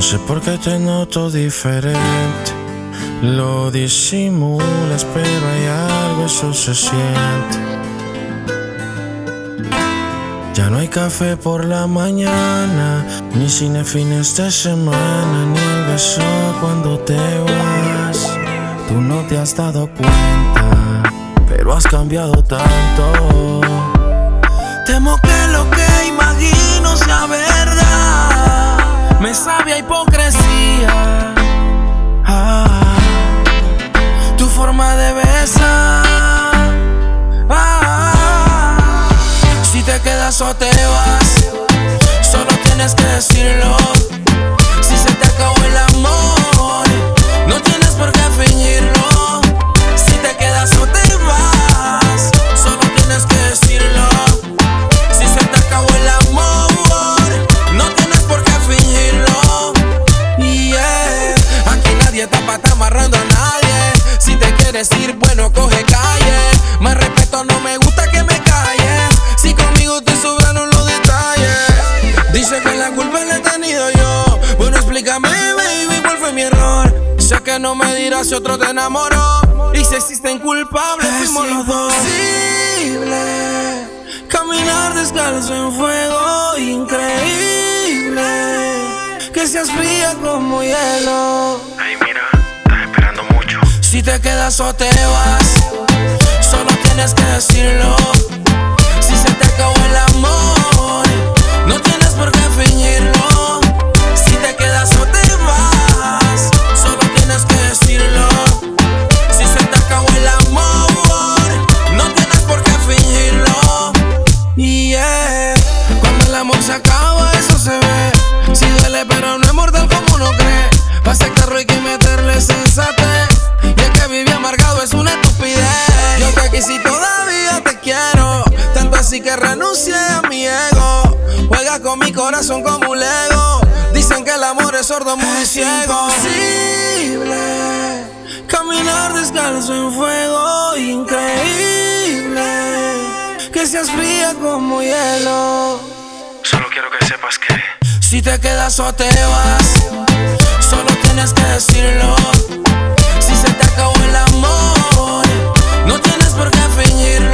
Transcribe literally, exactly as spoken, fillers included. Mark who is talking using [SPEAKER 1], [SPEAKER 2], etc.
[SPEAKER 1] No sé por qué te noto diferente. Lo disimulas, pero hay algo, eso se siente. Ya no hay café por la mañana, ni cine fines de semana, ni el beso cuando te vas. Tú no te has dado cuenta, pero has cambiado tanto. Temo que lo que imagino sea verdad. Me sabe a hipocresía. Ah, tu forma de besar. Ah, si te quedas o te vas, solo tienes que decirlo. Si se te acabó el amor, no tienes por qué fingirlo. Si te quedas o te vas, solo tienes que decirlo. Si se te acabó el amor, no tienes por qué fingirlo. Yeah, aquí nadie está pa' estar amarrando a nadie. Si te quieres ir, bueno, coge calle. Más respeto, no me gusta que me calles. Si conmigo te sobraron los detalles. Dice que la culpa la he tenido yo. Bueno, explícame, baby, cuál fue mi error. Sé que no me dirás si otro te enamoró. Y si existen culpables, fuimos los dos. Es imposible caminar descalzo en fuego. Increíble que seas fría como hielo.
[SPEAKER 2] Ay, mira, estás esperando mucho.
[SPEAKER 1] Si te quedas o te vas, solo tienes que decirlo. Si se te acabó el amor, no tienes por qué fingirlo. Si te quedas o te vas, solo tienes que decirlo. Si se te acabó el amor, no tienes por qué fingirlo. Yeah, cuando el amor se acaba, eso se ve. Si duele pero no es mortal como uno cree. Pa' aceptarlo hay que meterle sensatez. Y el que vive amargado es una estupidez. Yo te quise y todavía te quiero, tanto así que renuncié a mi ego. Juega con mi corazón como un lego. Dicen que el amor es sordo, muy ciego. Es imposible caminar descalzo en fuego. Increíble que seas fría como hielo.
[SPEAKER 2] Solo quiero que sepas que
[SPEAKER 1] si te quedas o te vas, solo tienes que decirlo. Si se te acabó el amor, no tienes por qué fingirlo.